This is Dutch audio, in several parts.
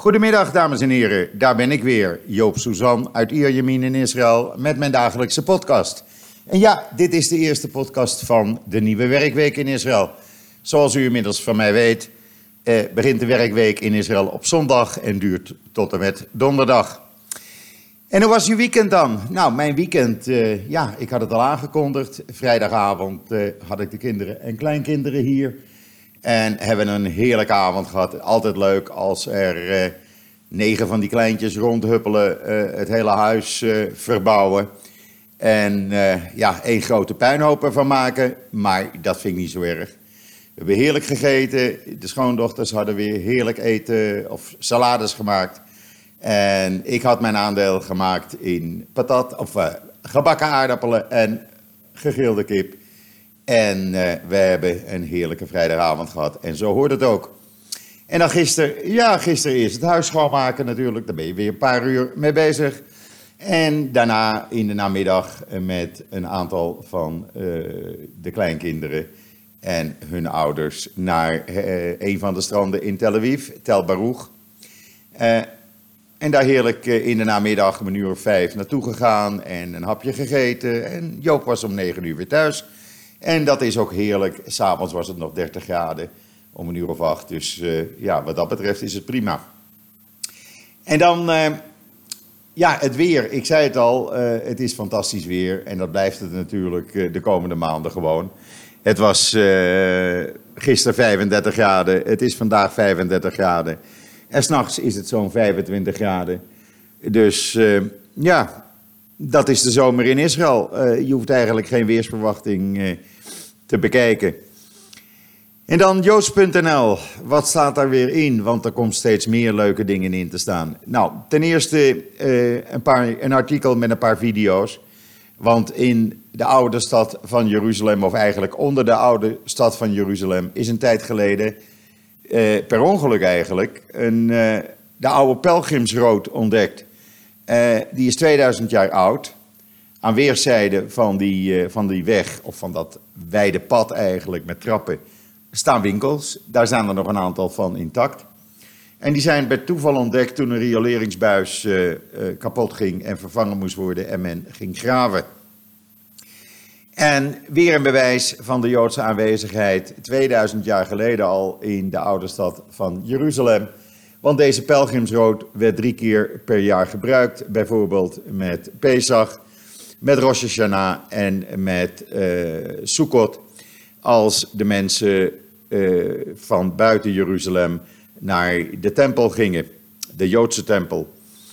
Goedemiddag dames en heren, daar ben ik weer, Joop Suzan uit Ierjemien in Israël met mijn dagelijkse podcast. En ja, dit is de eerste podcast van de nieuwe werkweek in Israël. Zoals u inmiddels van mij weet, begint de werkweek in Israël op zondag en duurt tot en met donderdag. En hoe was uw weekend dan? Nou, mijn weekend, ik had het al aangekondigd. Vrijdagavond had ik de kinderen en kleinkinderen hier. En hebben een heerlijke avond gehad. Altijd leuk als er 9 van die kleintjes rondhuppelen, het hele huis verbouwen. En één grote puinhoop ervan maken. Maar dat vind ik niet zo erg. We hebben heerlijk gegeten. De schoondochters hadden weer heerlijk eten of salades gemaakt. En ik had mijn aandeel gemaakt in gebakken aardappelen en gegrilde kip. En we hebben een heerlijke vrijdagavond gehad. En zo hoort het ook. En dan gisteren eerst het huis schoonmaken natuurlijk. Daar ben je weer een paar uur mee bezig. En daarna in de namiddag met een aantal van de kleinkinderen en hun ouders naar een van de stranden in Tel Aviv, Tel Baruch. En daar heerlijk in de namiddag om 5:00 naartoe gegaan en een hapje gegeten. En Joop was om 9:00 weer thuis. En dat is ook heerlijk. 's Avonds was het nog 30 graden om 8:00. Dus wat dat betreft is het prima. En dan, het weer. Ik zei het al, het is fantastisch weer. En dat blijft het natuurlijk de komende maanden gewoon. Het was gisteren 35 graden. Het is vandaag 35 graden. En 's nachts is het zo'n 25 graden. Dus dat is de zomer in Israël. Je hoeft eigenlijk geen weersverwachting te bekijken. En dan Joods.nl. Wat staat daar weer in? Want er komt steeds meer leuke dingen in te staan. Nou, ten eerste een artikel met een paar video's. Want in de oude stad van Jeruzalem, of eigenlijk onder de oude stad van Jeruzalem, is een tijd geleden, per ongeluk eigenlijk, de oude pelgrimsrood ontdekt. Die is 2000 jaar oud. Aan weerszijden van die weg, of van dat wijde pad eigenlijk met trappen, staan winkels. Daar staan er nog een aantal van intact. En die zijn bij toeval ontdekt toen een rioleringsbuis kapot ging en vervangen moest worden en men ging graven. En weer een bewijs van de Joodse aanwezigheid 2000 jaar geleden al in de oude stad van Jeruzalem. Want deze pelgrimsrood werd 3 keer per jaar gebruikt. Bijvoorbeeld met Pesach, met Rosh Hashanah en met Sukkot. Als de mensen van buiten Jeruzalem naar de tempel gingen. De Joodse tempel.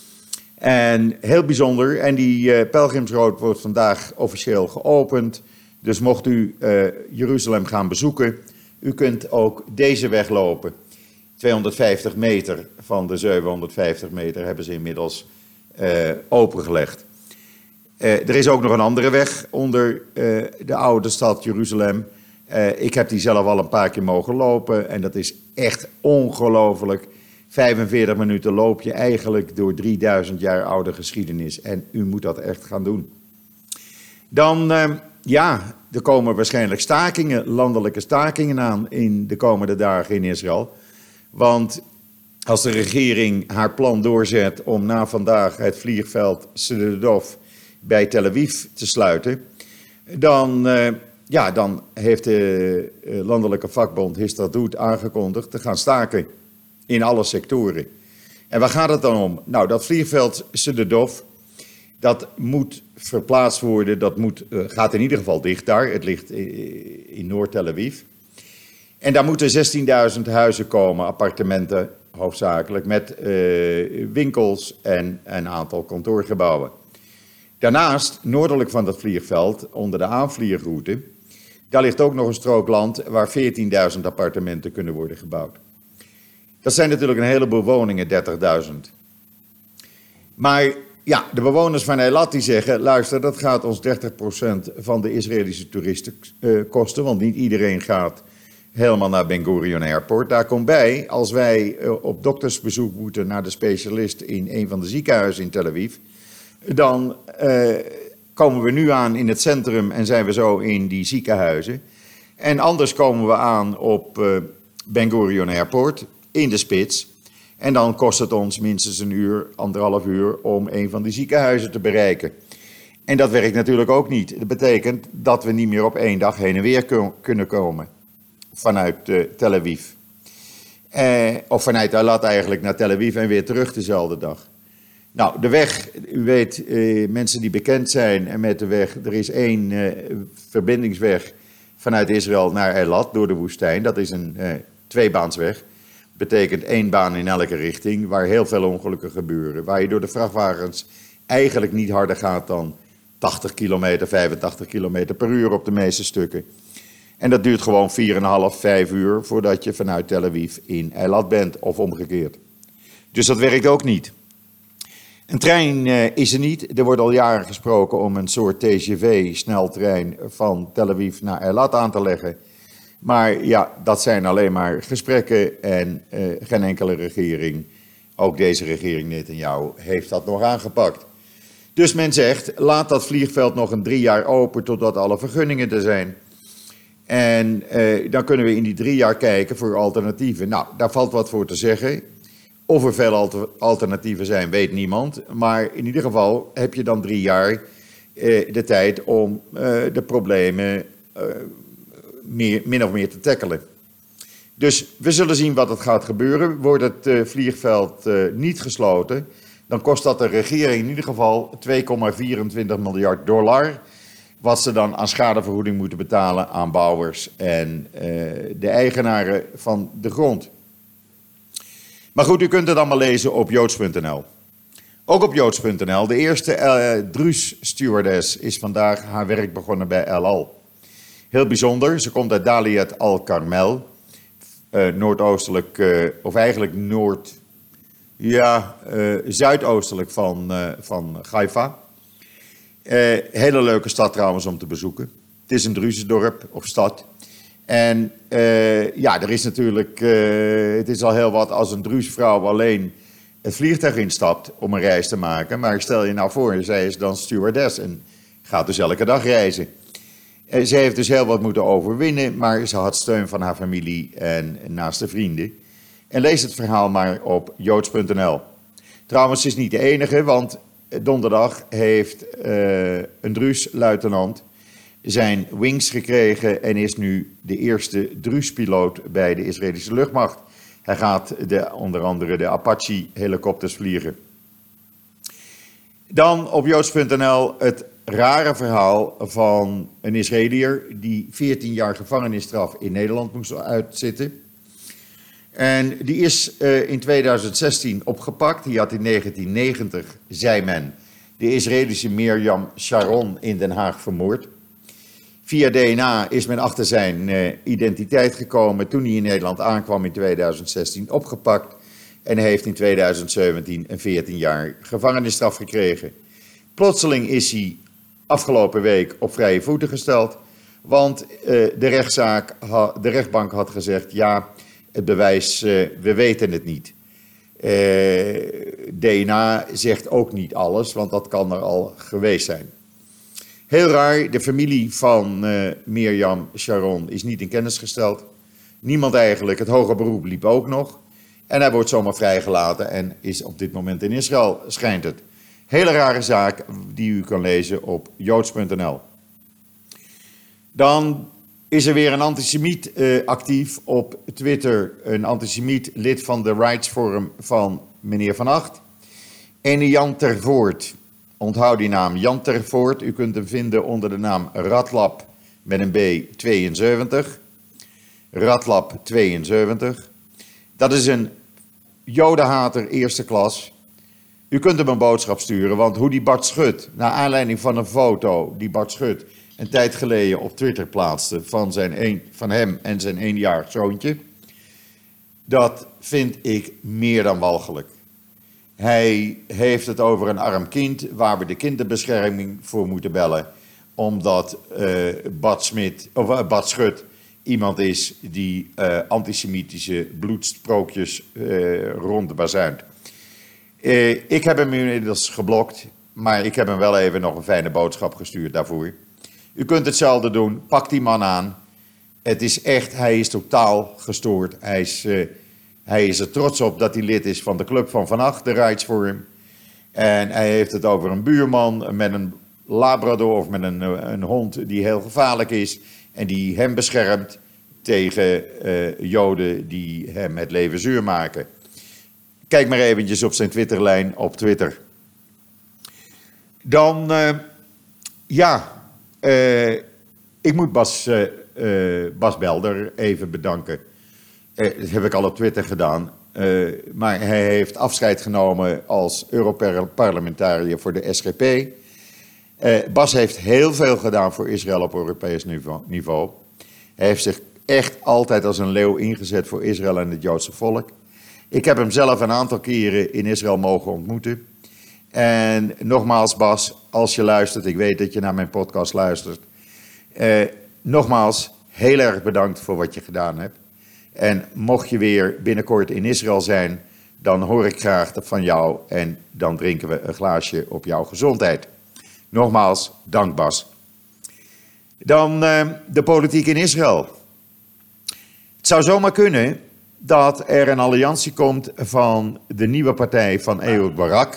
En heel bijzonder. En die pelgrimsrood wordt vandaag officieel geopend. Dus mocht u Jeruzalem gaan bezoeken, u kunt ook deze weg lopen. 250 meter van de 750 meter hebben ze inmiddels opengelegd. Er is ook nog een andere weg onder de oude stad Jeruzalem. Ik heb die zelf al een paar keer mogen lopen en dat is echt ongelooflijk. 45 minuten loop je eigenlijk door 3000 jaar oude geschiedenis en u moet dat echt gaan doen. Dan, er komen waarschijnlijk stakingen, landelijke stakingen aan in de komende dagen in Israël. Want als de regering haar plan doorzet om na vandaag het vliegveld Sde Dov bij Tel Aviv te sluiten, dan heeft de landelijke vakbond Histadrut aangekondigd te gaan staken in alle sectoren. En waar gaat het dan om? Nou, dat vliegveld Sde Dov, dat moet verplaatst worden, gaat in ieder geval dicht daar. Het ligt in Noord-Tel Aviv. En daar moeten 16.000 huizen komen, appartementen hoofdzakelijk, met winkels en een aantal kantoorgebouwen. Daarnaast, noordelijk van dat vliegveld, onder de aanvliegroute, daar ligt ook nog een strook land waar 14.000 appartementen kunnen worden gebouwd. Dat zijn natuurlijk een heleboel woningen, 30.000. Maar ja, de bewoners van Eilat die zeggen, luister, dat gaat ons 30% van de Israëlische toeristen kosten, want niet iedereen gaat helemaal naar Ben Gurion Airport. Daar komt bij, als wij op doktersbezoek moeten naar de specialist in een van de ziekenhuizen in Tel Aviv, dan komen we nu aan in het centrum en zijn we zo in die ziekenhuizen. En anders komen we aan op Ben Gurion Airport in de spits. En dan kost het ons minstens een uur, 1,5 uur om een van die ziekenhuizen te bereiken. En dat werkt natuurlijk ook niet. Dat betekent dat we niet meer op 1 dag heen en weer kunnen komen vanuit Tel Aviv. Of vanuit Eilat eigenlijk naar Tel Aviv en weer terug dezelfde dag. Nou, de weg, u weet, mensen die bekend zijn met de weg, er is 1 verbindingsweg vanuit Israël naar Eilat door de woestijn. Dat is een 2-baansweg. Betekent 1 baan in elke richting, waar heel veel ongelukken gebeuren. Waar je door de vrachtwagens eigenlijk niet harder gaat dan 80 kilometer, 85 kilometer per uur op de meeste stukken. En dat duurt gewoon 4,5, 5 uur voordat je vanuit Tel Aviv in Eilat bent of omgekeerd. Dus dat werkt ook niet. Een trein is er niet. Er wordt al jaren gesproken om een soort TGV-sneltrein van Tel Aviv naar Eilat aan te leggen. Maar ja, dat zijn alleen maar gesprekken en geen enkele regering, ook deze regering Netanyahu, heeft dat nog aangepakt. Dus men zegt, laat dat vliegveld nog een 3 jaar open totdat alle vergunningen er zijn. En dan kunnen we in die 3 jaar kijken voor alternatieven. Nou, daar valt wat voor te zeggen. Of er veel alternatieven zijn, weet niemand. Maar in ieder geval heb je dan 3 jaar de tijd om de problemen min of meer te tackelen. Dus we zullen zien wat er gaat gebeuren. Wordt het vliegveld niet gesloten, dan kost dat de regering in ieder geval $2,24 miljard. Wat ze dan aan schadevergoeding moeten betalen aan bouwers en de eigenaren van de grond. Maar goed, u kunt het allemaal lezen op joods.nl. Ook op joods.nl. De eerste Druze stewardess is vandaag haar werk begonnen bij El Al. Heel bijzonder, ze komt uit Daliat al-Karmel. Noordoostelijk, of eigenlijk zuidoostelijk van Haifa. Hele leuke stad trouwens om te bezoeken. Het is een Druze-dorp of stad. En er is natuurlijk, het is al heel wat als een Druze vrouw alleen het vliegtuig instapt om een reis te maken. Maar stel je nou voor, zij is dan stewardess en gaat dus elke dag reizen. Ze heeft dus heel wat moeten overwinnen, maar ze had steun van haar familie en naaste vrienden. En lees het verhaal maar op joods.nl. Trouwens, ze is niet de enige, want donderdag heeft een Druze-luitenant zijn wings gekregen en is nu de eerste Druze-piloot bij de Israëlische luchtmacht. Hij gaat onder andere de Apache-helikopters vliegen. Dan op joods.nl het rare verhaal van een Israëliër die 14 jaar gevangenisstraf in Nederland moest uitzitten. En die is in 2016 opgepakt. Die had in 1990, zei men, de Israëlische Mirjam Sharon in Den Haag vermoord. Via DNA is men achter zijn identiteit gekomen toen hij in Nederland aankwam in 2016, opgepakt. En hij heeft in 2017 een 14 jaar gevangenisstraf gekregen. Plotseling is hij afgelopen week op vrije voeten gesteld, want de rechtbank had gezegd, ja, het bewijs, we weten het niet. DNA zegt ook niet alles, want dat kan er al geweest zijn. Heel raar, de familie van Mirjam Sharon is niet in kennis gesteld. Niemand eigenlijk, het hoger beroep liep ook nog. En hij wordt zomaar vrijgelaten en is op dit moment in Israël, schijnt het. Hele rare zaak die u kan lezen op joods.nl. Dan is er weer een antisemiet actief op Twitter. Een antisemiet, lid van de Rights Forum van meneer Van Acht. En Jan Tervoort. Onthoud die naam, Jan Tervoort. U kunt hem vinden onder de naam Radlab met een B 72. Radlab 72. Dat is een jodenhater eerste klas. U kunt hem een boodschap sturen, want hoe die Bart Schut, naar aanleiding van een foto die Bart Schut een tijd geleden op Twitter plaatste van hem en zijn 1-jarig zoontje, dat vind ik meer dan walgelijk. Hij heeft het over een arm kind waar we de kinderbescherming voor moeten bellen, omdat Bart Schut iemand is die antisemitische bloedsprookjes rondbazuint. Ik heb hem inmiddels geblokt, maar ik heb hem wel even nog een fijne boodschap gestuurd daarvoor. U kunt hetzelfde doen, pak die man aan. Het is echt, hij is totaal gestoord. Hij is Hij is er trots op dat hij lid is van de club van Acht, de Rights for Him. En hij heeft het over een buurman met een labrador of met een hond die heel gevaarlijk is. En die hem beschermt tegen Joden die hem het leven zuur maken. Kijk maar eventjes op zijn Twitterlijn op Twitter. Dan, ik moet Bas Belder even bedanken. Dat heb ik al op Twitter gedaan. Maar hij heeft afscheid genomen als Europarlementariër voor de SGP. Bas heeft heel veel gedaan voor Israël op Europees niveau. Hij heeft zich echt altijd als een leeuw ingezet voor Israël en het Joodse volk. Ik heb hem zelf een aantal keren in Israël mogen ontmoeten. En nogmaals Bas, als je luistert, ik weet dat je naar mijn podcast luistert. Nogmaals, heel erg bedankt voor wat je gedaan hebt. En mocht je weer binnenkort in Israël zijn, dan hoor ik graag van jou en dan drinken we een glaasje op jouw gezondheid. Nogmaals, dank Bas. Dan de politiek in Israël. Het zou zomaar kunnen dat er een alliantie komt van de nieuwe partij van Ehud Barak.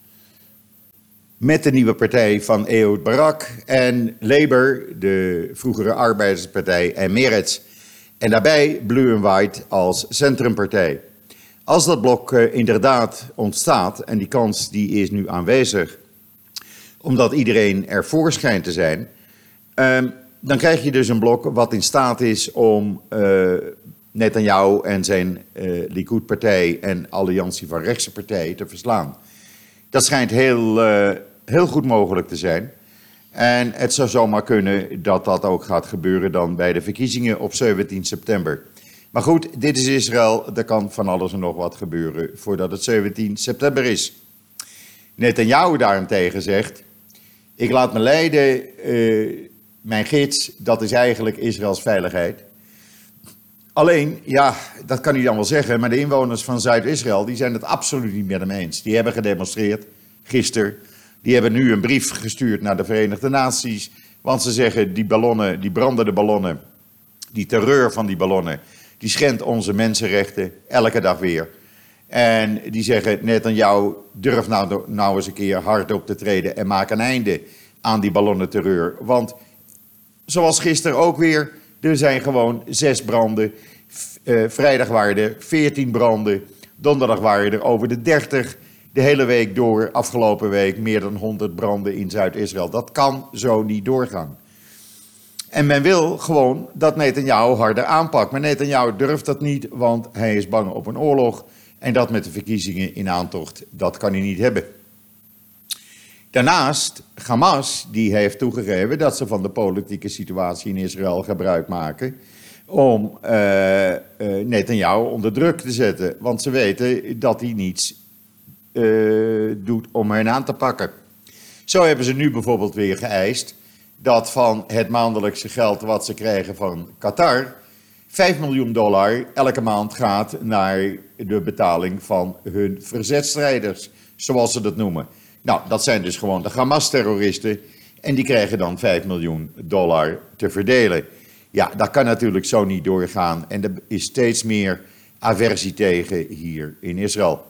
Met de nieuwe partij van Ehud Barak en Labour, de vroegere arbeiderspartij, en Meretz. En daarbij Blue and White als centrumpartij. Als dat blok inderdaad ontstaat, en die kans die is nu aanwezig, omdat iedereen ervoor schijnt te zijn, dan krijg je dus een blok wat in staat is om Netanyahu en zijn Likud-partij en alliantie van rechtse partijen te verslaan. Dat schijnt heel goed mogelijk te zijn. En het zou zomaar kunnen dat dat ook gaat gebeuren dan bij de verkiezingen op 17 september. Maar goed, dit is Israël, er kan van alles en nog wat gebeuren voordat het 17 september is. Netanyahu daarentegen zegt, ik laat me leiden, mijn gids, dat is eigenlijk Israëls veiligheid. Alleen, ja, dat kan hij dan wel zeggen, maar de inwoners van Zuid-Israël, die zijn het absoluut niet met hem eens. Die hebben gedemonstreerd gisteren. Die hebben nu een brief gestuurd naar de Verenigde Naties. Want ze zeggen, die ballonnen, die brandende ballonnen, die terreur van die ballonnen, die schendt onze mensenrechten elke dag weer. En die zeggen, Netanyahu, durf nou eens een keer hard op te treden en maak een einde aan die ballonnenterreur. Want, zoals gisteren ook weer, er zijn gewoon 6 branden. Vrijdag waren er 14 branden. Donderdag waren er over de 30. De hele week door, afgelopen week, meer dan 100 branden in Zuid-Israël. Dat kan zo niet doorgaan. En men wil gewoon dat Netanyahu harder aanpakt. Maar Netanyahu durft dat niet, want hij is bang op een oorlog. En dat met de verkiezingen in aantocht, dat kan hij niet hebben. Daarnaast, Hamas, die heeft toegegeven dat ze van de politieke situatie in Israël gebruik maken om Netanyahu onder druk te zetten. Want ze weten dat hij niets doet om hen aan te pakken. Zo hebben ze nu bijvoorbeeld weer geëist dat van het maandelijkse geld wat ze krijgen van Qatar, $5 miljoen elke maand gaat naar de betaling van hun verzetstrijders, zoals ze dat noemen. Nou, dat zijn dus gewoon de Hamas-terroristen en die krijgen dan $5 miljoen te verdelen. Ja, dat kan natuurlijk zo niet doorgaan en er is steeds meer aversie tegen hier in Israël.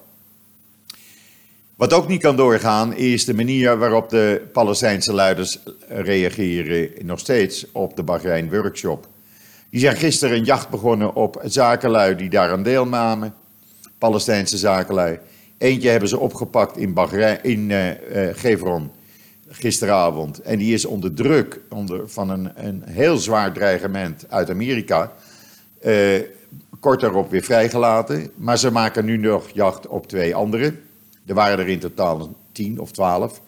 Wat ook niet kan doorgaan is de manier waarop de Palestijnse leiders reageren nog steeds op de Bahrein Workshop. Die zijn gisteren een jacht begonnen op zakenlui die daaraan deelnamen, Palestijnse zakenlui. Eentje hebben ze opgepakt in Hebron gisteravond en die is onder druk van een heel zwaar dreigement uit Amerika. Kort daarop weer vrijgelaten, maar ze maken nu nog jacht op 2 anderen. Er waren er in totaal 10 of 12.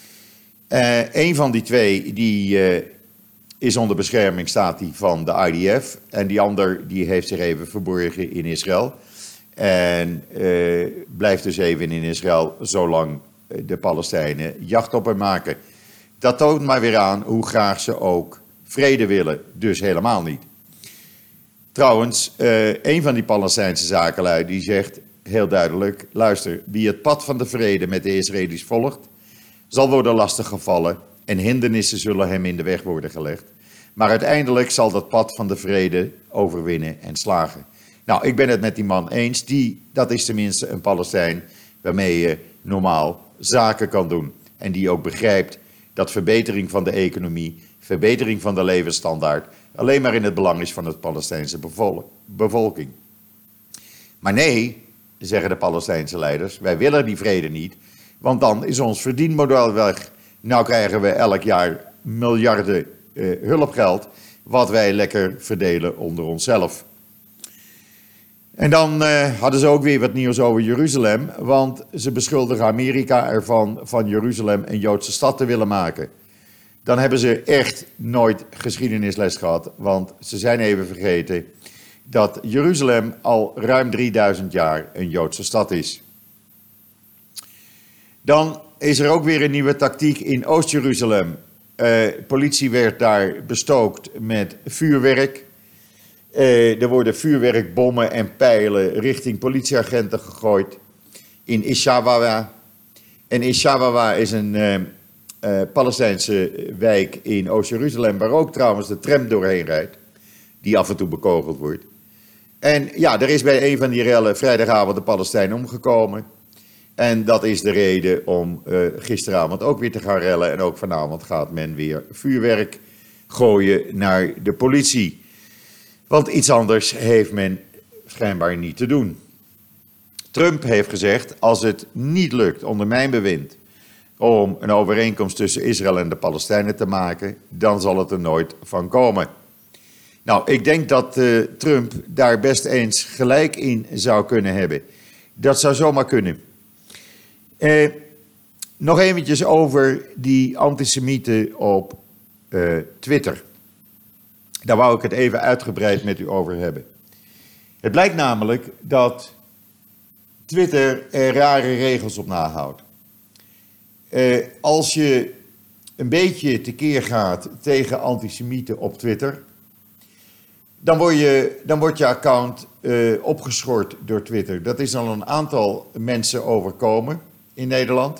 Een van die 2 die, is onder bescherming, staat die van de IDF. En die ander die heeft zich even verborgen in Israël. En blijft dus even in Israël zolang de Palestijnen jacht op hem maken. Dat toont maar weer aan hoe graag ze ook vrede willen. Dus helemaal niet. Trouwens, een van die Palestijnse zakenlui die zegt heel duidelijk, luister, wie het pad van de vrede met de Israëli's volgt, zal worden lastiggevallen en hindernissen zullen hem in de weg worden gelegd. Maar uiteindelijk zal dat pad van de vrede overwinnen en slagen. Nou, ik ben het met die man eens. Dat is tenminste een Palestijn waarmee je normaal zaken kan doen. En die ook begrijpt dat verbetering van de economie, verbetering van de levensstandaard alleen maar in het belang is van de Palestijnse bevolking. Maar nee, zeggen de Palestijnse leiders, wij willen die vrede niet, want dan is ons verdienmodel weg. Nou krijgen we elk jaar miljarden hulpgeld, wat wij lekker verdelen onder onszelf. En dan hadden ze ook weer wat nieuws over Jeruzalem, want ze beschuldigen Amerika ervan van Jeruzalem een Joodse stad te willen maken. Dan hebben ze echt nooit geschiedenisles gehad, want ze zijn even vergeten dat Jeruzalem al ruim 3000 jaar een Joodse stad is. Dan is er ook weer een nieuwe tactiek in Oost-Jeruzalem. Politie werd daar bestookt met vuurwerk. Er worden vuurwerkbommen en pijlen richting politieagenten gegooid in Ishawawa. En Ishawawa is een Palestijnse wijk in Oost-Jeruzalem, waar ook trouwens de tram doorheen rijdt, die af en toe bekogeld wordt. En ja, er is bij een van die rellen vrijdagavond de Palestijn omgekomen. En dat is de reden om gisteravond ook weer te gaan rellen. En ook vanavond gaat men weer vuurwerk gooien naar de politie. Want iets anders heeft men schijnbaar niet te doen. Trump heeft gezegd, als het niet lukt onder mijn bewind om een overeenkomst tussen Israël en de Palestijnen te maken, dan zal het er nooit van komen. Nou, ik denk dat Trump daar best eens gelijk in zou kunnen hebben. Dat zou zomaar kunnen. Nog eventjes over die antisemieten op Twitter. Daar wou ik het even uitgebreid met u over hebben. Het blijkt namelijk dat Twitter er rare regels op nahoudt. Als je een beetje tekeer gaat tegen antisemieten op Twitter, dan wordt je account opgeschort door Twitter. Dat is al een aantal mensen overkomen in Nederland.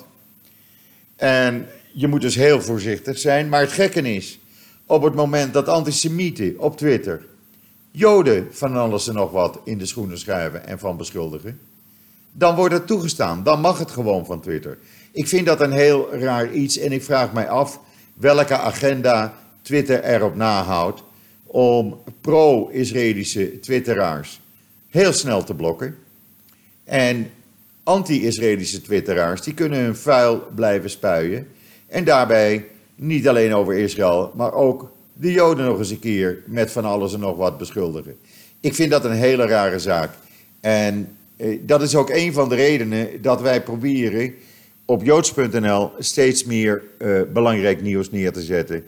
En je moet dus heel voorzichtig zijn. Maar het gekke is, op het moment dat antisemieten op Twitter Joden van alles en nog wat in de schoenen schuiven en van beschuldigen, dan wordt het toegestaan. Dan mag het gewoon van Twitter. Ik vind dat een heel raar iets en ik vraag mij af welke agenda Twitter erop nahoudt om pro-Israëlische twitteraars heel snel te blokken. En anti-Israëlische twitteraars, die kunnen hun vuil blijven spuien. En daarbij niet alleen over Israël, maar ook de Joden nog eens een keer met van alles en nog wat beschuldigen. Ik vind dat een hele rare zaak. En dat is ook een van de redenen dat wij proberen op joods.nl steeds meer belangrijk nieuws neer te zetten.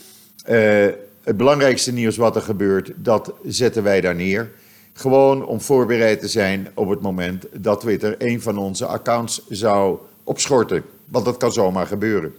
Het belangrijkste nieuws wat er gebeurt, dat zetten wij daar neer. Gewoon om voorbereid te zijn op het moment dat Twitter een van onze accounts zou opschorten. Want dat kan zomaar gebeuren.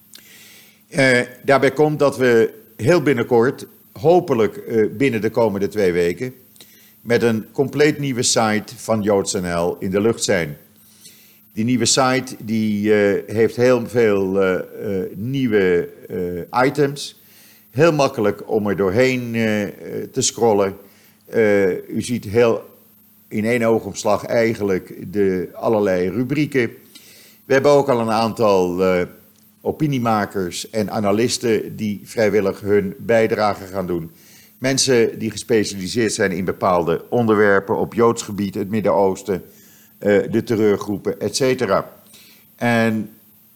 Daarbij komt dat we heel binnenkort, hopelijk binnen de komende 2 weken, met een compleet nieuwe site van joods.nl in de lucht zijn. Die nieuwe site die heeft heel veel nieuwe items. Heel makkelijk om er doorheen te scrollen. U ziet in één oogopslag eigenlijk de allerlei rubrieken. We hebben ook al een aantal opiniemakers en analisten die vrijwillig hun bijdrage gaan doen. Mensen die gespecialiseerd zijn in bepaalde onderwerpen op Joods gebied, het Midden-Oosten, de terreurgroepen, etc. En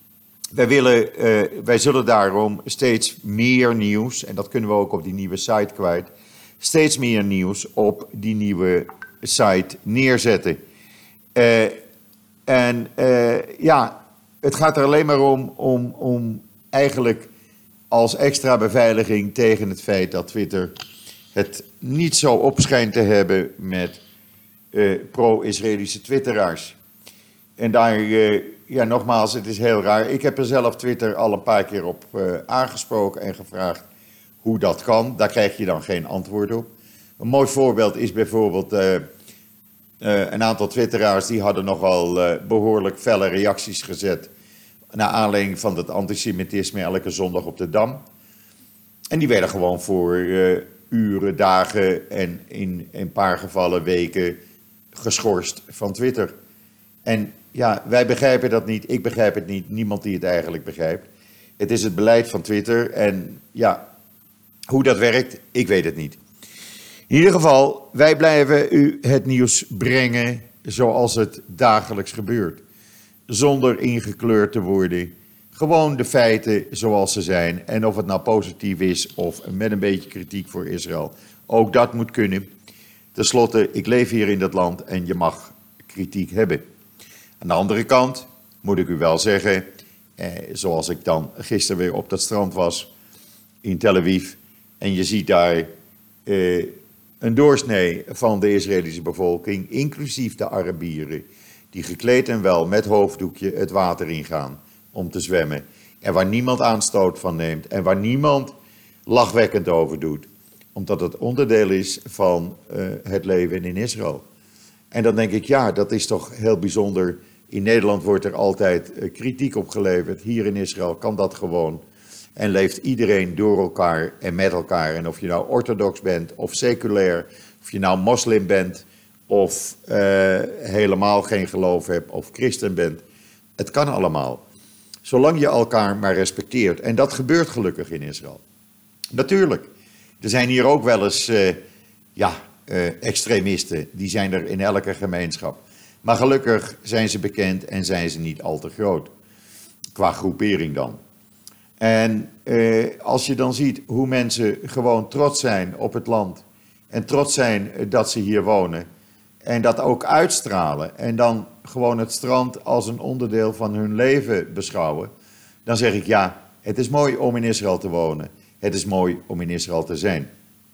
wij zullen daarom steeds meer nieuws, en dat kunnen we ook op die nieuwe site kwijt, steeds meer nieuws op die nieuwe site neerzetten. Het gaat er alleen maar om eigenlijk als extra beveiliging tegen het feit dat Twitter het niet zo op schijnt te hebben met pro-Israëlische twitteraars. En daar, nogmaals, het is heel raar. Ik heb er zelf Twitter al een paar keer op aangesproken en gevraagd hoe dat kan. Daar krijg je dan geen antwoord op. Een mooi voorbeeld is bijvoorbeeld een aantal twitteraars die hadden nogal behoorlijk felle reacties gezet naar aanleiding van het antisemitisme elke zondag op de Dam. En die werden gewoon voor uren, dagen en in een paar gevallen weken geschorst van Twitter. En ja, wij begrijpen dat niet, ik begrijp het niet, niemand die het eigenlijk begrijpt. Het is het beleid van Twitter en ja, hoe dat werkt, ik weet het niet. In ieder geval, wij blijven u het nieuws brengen zoals het dagelijks gebeurt. Zonder ingekleurd te worden. Gewoon de feiten zoals ze zijn. En of het nou positief is of met een beetje kritiek voor Israël. Ook dat moet kunnen. Ten slotte, ik leef hier in dat land en je mag kritiek hebben. Aan de andere kant moet ik u wel zeggen, zoals ik dan gisteren weer op dat strand was in Tel Aviv. En je ziet daar een doorsnee van de Israëlische bevolking, inclusief de Arabieren, die gekleed en wel met hoofddoekje het water ingaan om te zwemmen. En waar niemand aanstoot van neemt en waar niemand lachwekkend over doet. Omdat het onderdeel is van het leven in Israël. En dan denk ik, ja, dat is toch heel bijzonder. In Nederland wordt er altijd kritiek op geleverd. Hier in Israël kan dat gewoon. En leeft iedereen door elkaar en met elkaar. En of je nou orthodox bent of seculair, of je nou moslim bent of helemaal geen geloof hebt of christen bent. Het kan allemaal. Zolang je elkaar maar respecteert. En dat gebeurt gelukkig in Israël. Natuurlijk, er zijn hier ook wel eens extremisten. Die zijn er in elke gemeenschap. Maar gelukkig zijn ze bekend en zijn ze niet al te groot. Qua groepering dan. En als je dan ziet hoe mensen gewoon trots zijn op het land. En trots zijn dat ze hier wonen. En dat ook uitstralen. En dan gewoon het strand als een onderdeel van hun leven beschouwen. Dan zeg ik ja, het is mooi om in Israël te wonen. Het is mooi om in Israël te zijn.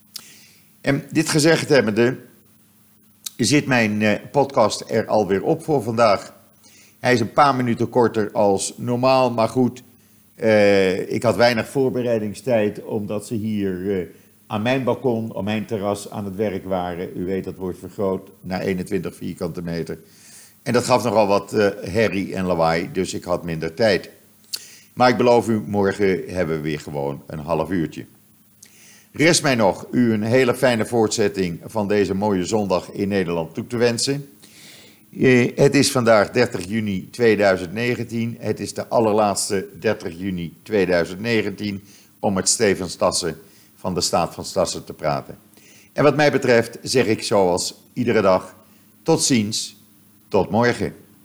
En dit gezegd hebbende, zit mijn podcast er alweer op voor vandaag. Hij is een paar minuten korter als normaal, maar goed. Ik had weinig voorbereidingstijd, omdat ze hier aan mijn balkon, op mijn terras aan het werk waren. U weet, dat wordt vergroot naar 21 vierkante meter. En dat gaf nogal wat herrie en lawaai, dus ik had minder tijd. Maar ik beloof u, morgen hebben we weer gewoon een half uurtje. Rest mij nog u een hele fijne voortzetting van deze mooie zondag in Nederland toe te wensen. Het is vandaag 30 juni 2019. Het is de allerlaatste 30 juni 2019 om met Steven Stassen van de Staat van Stassen te praten. En wat mij betreft zeg ik zoals iedere dag, tot ziens, tot morgen.